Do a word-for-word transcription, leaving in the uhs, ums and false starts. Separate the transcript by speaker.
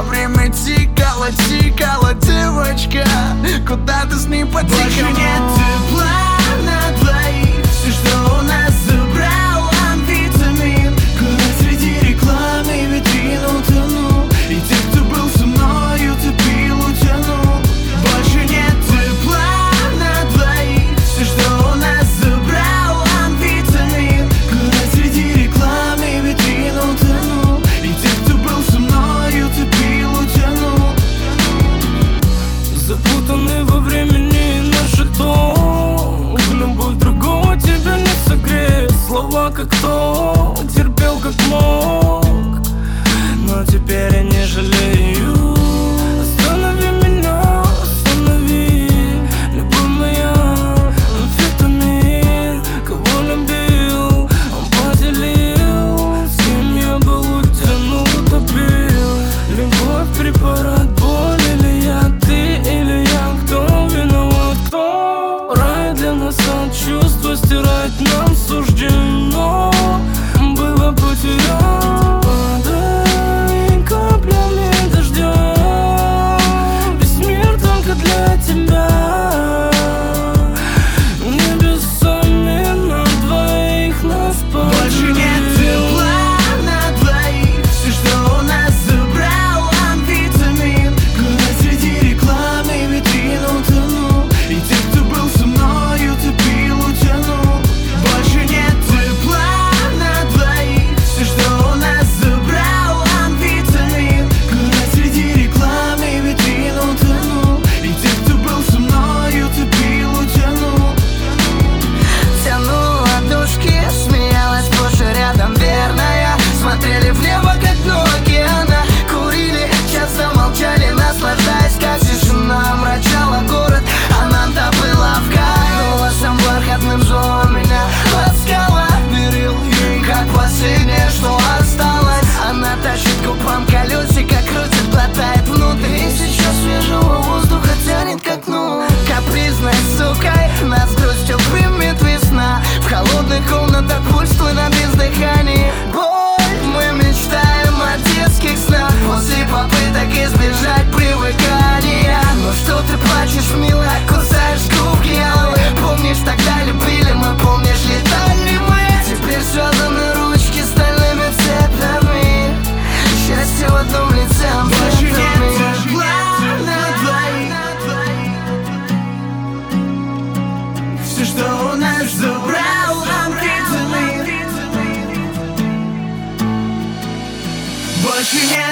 Speaker 1: А время тикало, тикало, девочка, куда ты с ним потекала?
Speaker 2: Больше нет тепла на двоих. Все, что у нас, забрал амфетамин. Город среди рекламы, витрин утонул. И те, кто был со мною, ты пил, утянул. Больше нет тепла на двоих. Все, что у нас, забрал амфетамин. Город среди рекламы, витрин утонул. И те, кто был со мною, ты пил, утянул.
Speaker 3: Запутаны во времени наши ток. Любовь другого тебя не согреет. Слова как то, терпел как мог. Но теперь я не жалею. Останови меня, останови. Любовь моя, амфетамин. Кого любил, он поделил. С кем я был, утянул, утопил. Любовь, препарат, боль или я, ты или я. Кто виноват, кто? Рай для нас от чувства стирать нам суждено было потерять. Падай каплями дождя. Весь мир только для тебя. Небесами на двоих нас поделил.
Speaker 2: Больше нет тепла на двоих. Все, что у нас, забрал амфетамин. Город среди рекламы, витрин утонул. И те, кто был со мною, ты пил, утянул. Больше нет тепла на двоих. Все, что у нас, забрал амфетамин. Город среди рекламы, витрин утонул. И те, кто был со мною, ты пил, утянул.
Speaker 1: Тянула душки, смеялась позже рядом верная. Смотрели в небо, как дно океана. Курили, часто молчали, наслаждаясь, как тишина омрачала город. Она добыла в кайф, голосом бархатным звала меня. Ласкала, верил ей, как последнее, что осталось. Она тащит губам колесико, крутит, глотает внутрь. И сейчас свежего воздуха тянет к окну. Капризной сукой нас с грустью примет весна. В холодных комнатах пульс твой на бездыхании. Боль, мы мечтаем о детских снах. После попыток избежать привыкания. Ну что ты плачешь, милая, кусаешь губки алые. Помнишь, тогда любили мы, помнишь, летали мы. Теперь связаны ручки стальными цепями. Счастье в одном лице,
Speaker 2: Больше нет
Speaker 1: амфетамин.
Speaker 2: тепла на двоих. Все, что у нас, забрал амфетамин. Больше нет